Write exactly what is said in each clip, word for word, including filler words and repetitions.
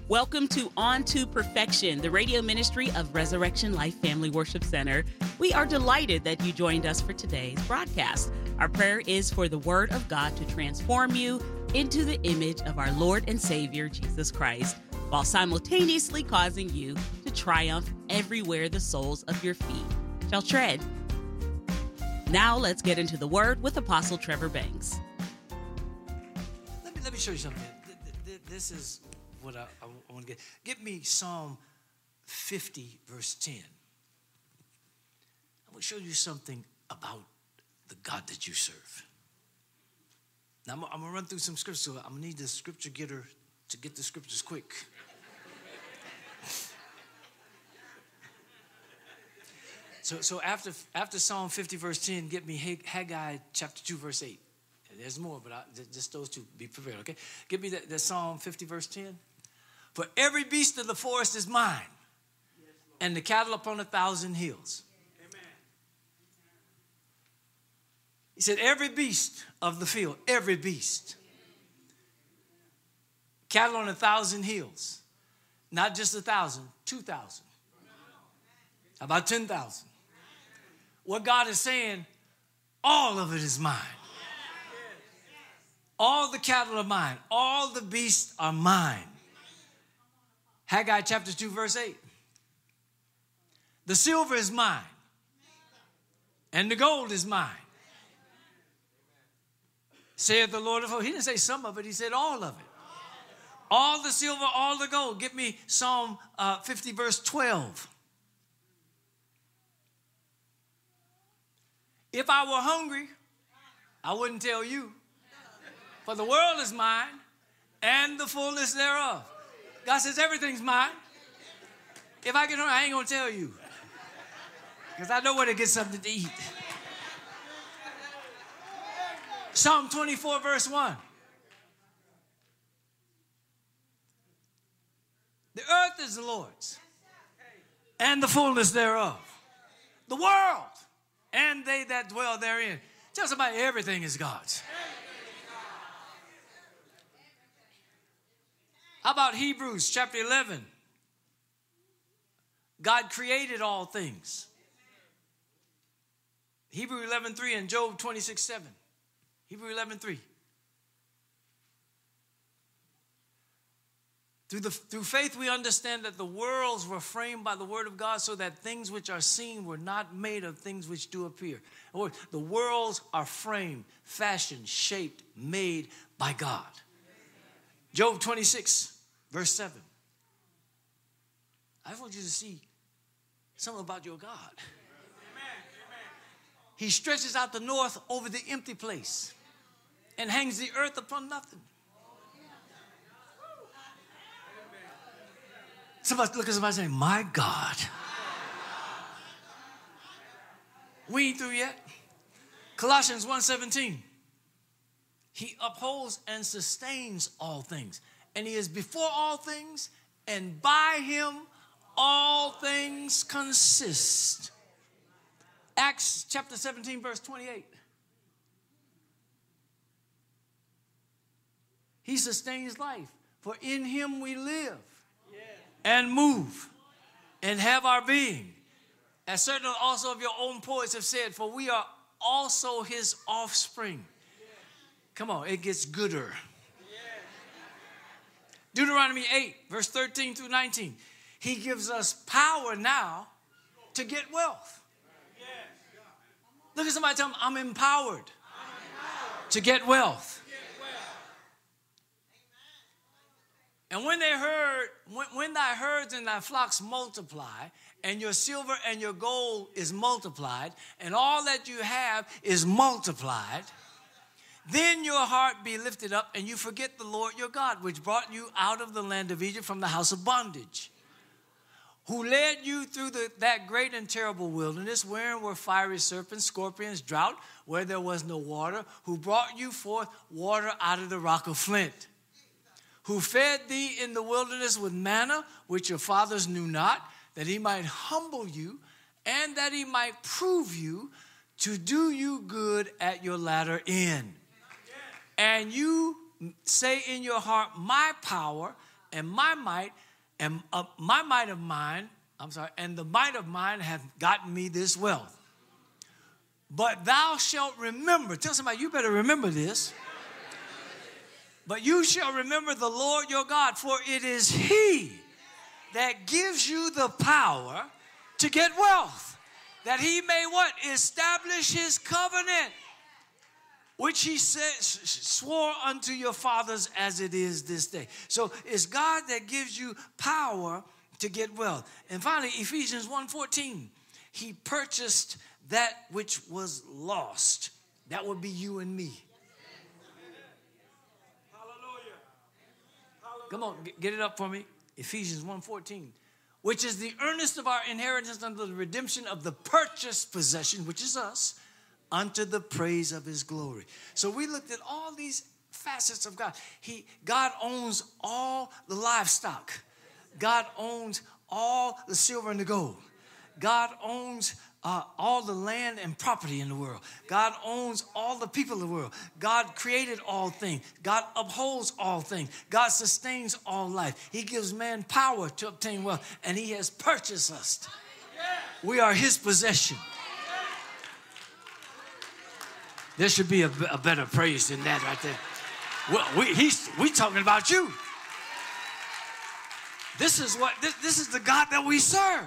Welcome to On to Perfection, the radio ministry of Resurrection Life Family Worship Center. We are delighted that you joined us for today's broadcast. Our prayer is for the Word of God to transform you into the image of our Lord and Savior, Jesus Christ, while simultaneously causing you to triumph everywhere the soles of your feet shall tread. Now let's get into the Word with Apostle Trevor Banks. Let me, let me show you something. This is what I, I want to get. Give me Psalm fifty, verse ten. I will show you something about the God that you serve. Now, I'm, I'm going to run through some scriptures, so I'm going to need the scripture getter to get the scriptures quick. so so after, after Psalm fifty, verse ten, get me Haggai chapter two, verse eight. There's more, but I, just those two, be prepared, okay? Give me the, the Psalm fifty, verse ten. For every beast of the forest is mine, yes, and the cattle upon a thousand hills. Amen. He said, every beast of the field, every beast. Cattle on a thousand hills. Not just a thousand, two thousand. How about ten thousand? What God is saying, all of it is mine. All the cattle are mine. All the beasts are mine. Haggai chapter two, verse eight. The silver is mine, and the gold is mine, saith the Lord of hosts. He didn't say some of it, he said all of it. All the silver, all the gold. Give me Psalm uh, fifty, verse twelve. If I were hungry, I wouldn't tell you. For the world is mine, and the fullness thereof. God says everything's mine. If I get hungry, I ain't going to tell you. Because I know where to get something to eat. Psalm twenty-four, verse one. The earth is the Lord's, and the fullness thereof. The world, and they that dwell therein. Tell somebody everything is God's. How about Hebrews chapter eleven? God created all things. Hebrews eleven three and Job twenty-six seven. Hebrews eleven three. Through, the, through faith we understand that the worlds were framed by the word of God, so that things which are seen were not made of things which do appear. Or the worlds are framed, fashioned, shaped, made by God. Job twenty-six, verse seven. I want you to see something about your God. He stretches out the north over the empty place and hangs the earth upon nothing. Somebody look at somebody and say, my God. We ain't through yet. Colossians one seventeen. He upholds and sustains all things. And he is before all things, and by him all things consist. Acts chapter seventeen, verse twenty-eight. He sustains life, for in him we live and move and have our being. As certain also of your own poets have said, for we are also his offspring. Come on, it gets gooder. Deuteronomy eight, verse thirteen through nineteen. He gives us power now to get wealth. Look at somebody, tell them, I'm empowered, I'm empowered. to get wealth. And when they heard, when, when thy herds and thy flocks multiply, and your silver and your gold is multiplied, and all that you have is multiplied, then your heart be lifted up, and you forget the Lord your God, which brought you out of the land of Egypt from the house of bondage, who led you through the, that great and terrible wilderness, wherein were fiery serpents, scorpions, drought, where there was no water, who brought you forth water out of the rock of flint, who fed thee in the wilderness with manna, which your fathers knew not, that he might humble you, and that he might prove you, to do you good at your latter end. And you say in your heart, my power and my might, and uh, my might of mine, I'm sorry, and the might of mine have gotten me this wealth. But thou shalt remember, tell somebody, you better remember this. But you shall remember the Lord your God, for it is he that gives you the power to get wealth, that he may what? Establish his covenant, which he said, swore unto your fathers as it is this day. So it's God that gives you power to get wealth. And finally, Ephesians one fourteen, he purchased that which was lost. That would be you and me. Hallelujah. Hallelujah. Come on, get it up for me. Ephesians one fourteen, which is the earnest of our inheritance unto the redemption of the purchased possession, which is us, unto the praise of his glory. So we looked at all these facets of God. He, God owns all the livestock. God owns all the silver and the gold. God owns uh, all the land and property in the world. God owns all the people in the world. God created all things. God upholds all things. God sustains all life. He gives man power to obtain wealth, and he has purchased us. We are his possession. There should be a, a better praise than that right there. Well, we, he's, we talking about you. This is what this, this is the God that we serve.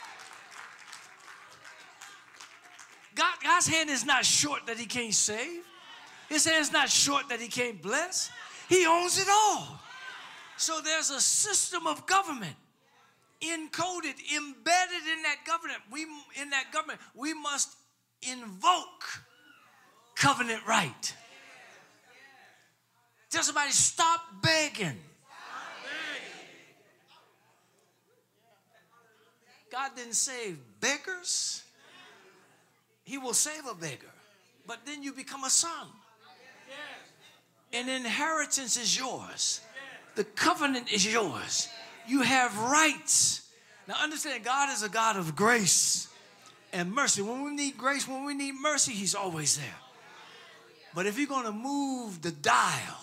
God, God's hand is not short that he can't save. His hand is not short that he can't bless. He owns it all. So there's a system of government encoded, embedded in that government. We in that government, we must invoke covenant right. Tell somebody, stop begging. God didn't save beggars. He will save a beggar. But then you become a son. An inheritance is yours. The covenant is yours. You have rights. Now understand, God is a God of grace and mercy. When we need grace, when we need mercy, he's always there. But if you're going to move the dial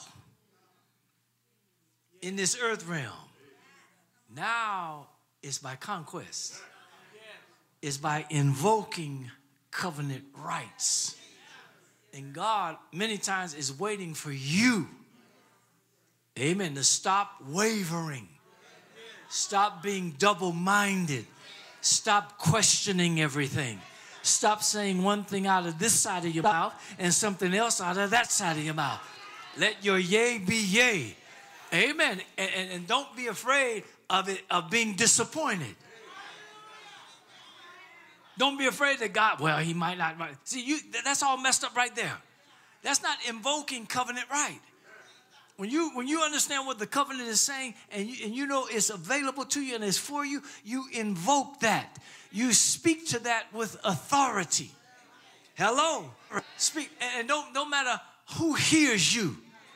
in this earth realm, now it's by conquest. It's by invoking covenant rights. And God many times is waiting for you, amen, to stop wavering. Stop being double-minded. Stop questioning everything. Stop saying one thing out of this side of your mouth and something else out of that side of your mouth. Let your yea be yea. Amen. And, and, and don't be afraid of it, of being disappointed. Don't be afraid that God, well, he might not. See, you, that's all messed up right there. That's not invoking covenant right. When you, when you understand what the covenant is saying and you, and you know it's available to you and it's for you, you invoke that. You speak to that with authority. Hello. Speak. And don't, don't matter who hears you.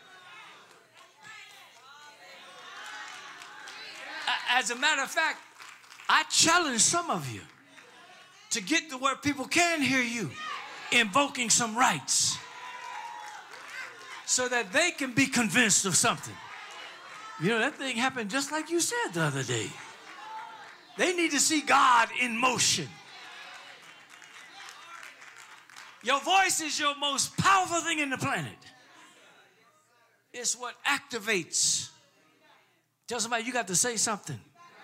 As a matter of fact, I challenge some of you to get to where people can hear you invoking some rights so that they can be convinced of something. You know, that thing happened just like you said the other day. They need to see God in motion. Your voice is your most powerful thing in the planet. It's what activates. Tell somebody you got to say something.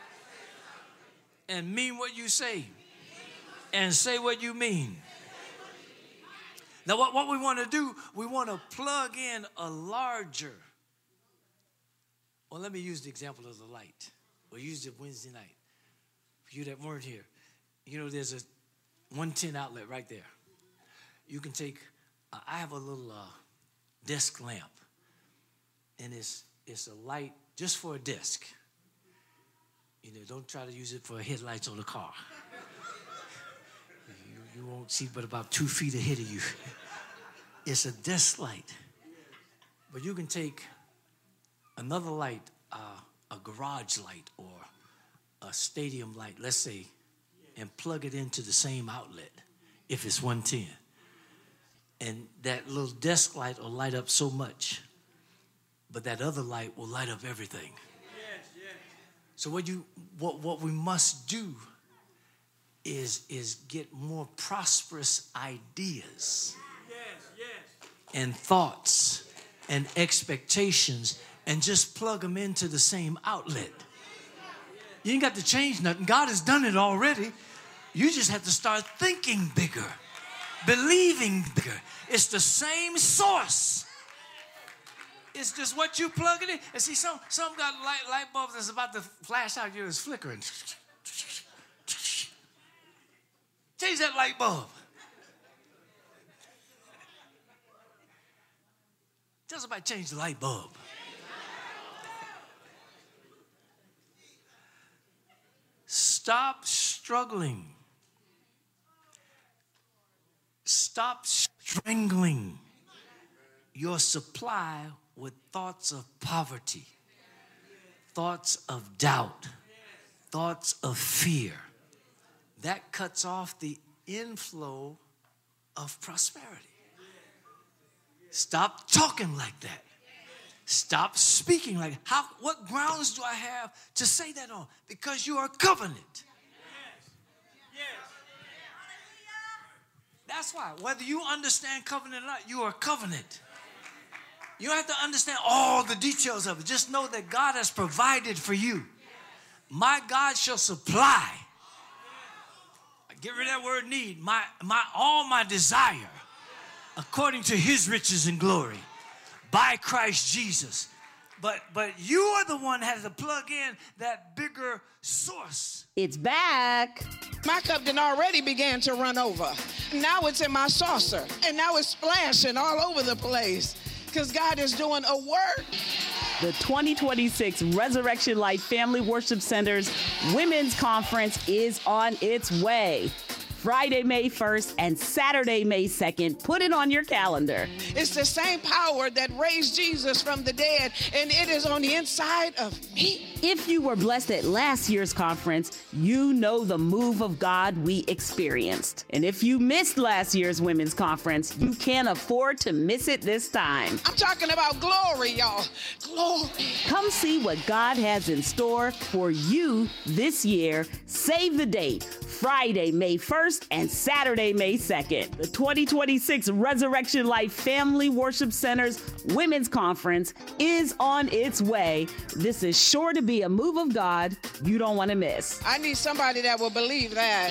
And mean what you say. And say what you mean. Now, what, what we want to do, we want to plug in a larger. Well, let me use the example of the light. We'll use it Wednesday night. For you that weren't here, you know, there's a one ten outlet right there. You can take, uh, I have a little uh, desk lamp. And it's, it's a light just for a desk. You know, don't try to use it for headlights on the car. You won't see but about two feet ahead of you. It's a desk light. But you can take another light, uh, a garage light or a stadium light, let's say, and plug it into the same outlet if it's one ten. And that little desk light will light up so much, but that other light will light up everything. So what you what what we must do is is get more prosperous ideas. Yes, yes. And thoughts and expectations, and just plug them into the same outlet. You ain't got to change nothing. God has done it already. You just have to start thinking bigger, believing bigger. It's the same source. It's just what you plug it in. And see, some some got light, light bulbs that's about to flash out. You're just flickering. Change that light bulb. Tell somebody to change the light bulb. Stop struggling. Stop strangling your supply with thoughts of poverty, thoughts of doubt, thoughts of fear. That cuts off the inflow of prosperity. Stop talking like that. Stop speaking like that. How, what grounds do I have to say that on? Because you are covenant. Yes. Yes. That's why, whether you understand covenant or not, you are covenant. You don't have to understand all the details of it. Just know that God has provided for you. My God shall supply. Get rid of that word need. My, my, all my desire, according to his riches and glory, by Christ Jesus. But but you are the one that has to plug in that bigger source. It's back. My cup then already began to run over. Now it's in my saucer. And now it's splashing all over the place. Because God is doing a work. The twenty twenty-six Resurrection Life Family Worship Center's Women's Conference is on its way. Friday, May first and Saturday, May second. Put it on your calendar. It's the same power that raised Jesus from the dead, and it is on the inside of me. If you were blessed at last year's conference, you know the move of God we experienced. And if you missed last year's women's conference, you can't afford to miss it this time. I'm talking about glory, y'all. Glory. Come see what God has in store for you this year. Save the date. Friday, May first and Saturday, May second. The twenty twenty-six Resurrection Life Family Worship Center's Women's Conference is on its way. This is sure to be a move of God you don't want to miss. I need somebody that will believe that.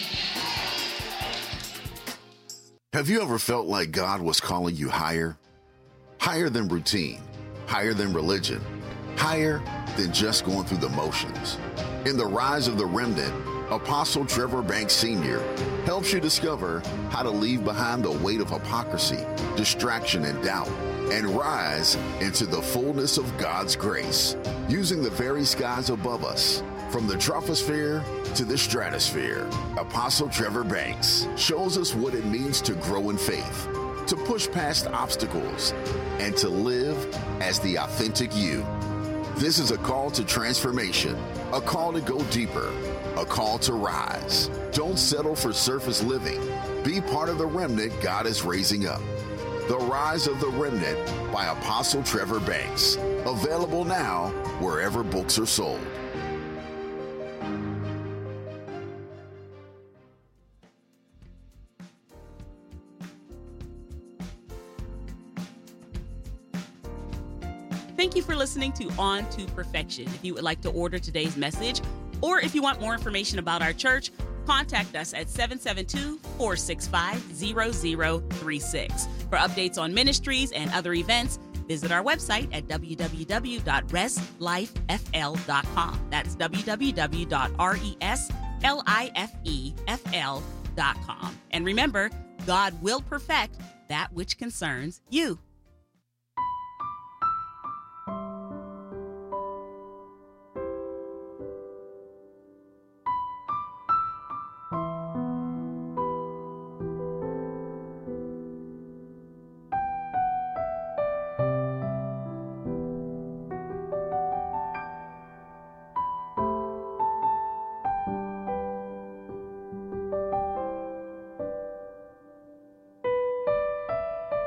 Have you ever felt like God was calling you higher? Higher than routine, higher than religion, higher than just going through the motions. In The Rise of the Remnant, Apostle Trevor Banks Senior helps you discover how to leave behind the weight of hypocrisy, distraction, and doubt, and rise into the fullness of God's grace, using the very skies above us, from the troposphere to the stratosphere. Apostle Trevor Banks shows us what it means to grow in faith, to push past obstacles, and to live as the authentic you. This is a call to transformation, a call to go deeper, a call to rise. Don't settle for surface living. Be part of the remnant God is raising up. The Rise of the Remnant by Apostle Trevor Banks. Available now wherever books are sold. Thank you for listening to On to Perfection. If you would like to order today's message, or if you want more information about our church, contact us at seven seven two, four six five, zero zero three six. For updates on ministries and other events, visit our website at w w w dot res life f l dot com. That's w w w dot res life f l dot com. And remember, God will perfect that which concerns you.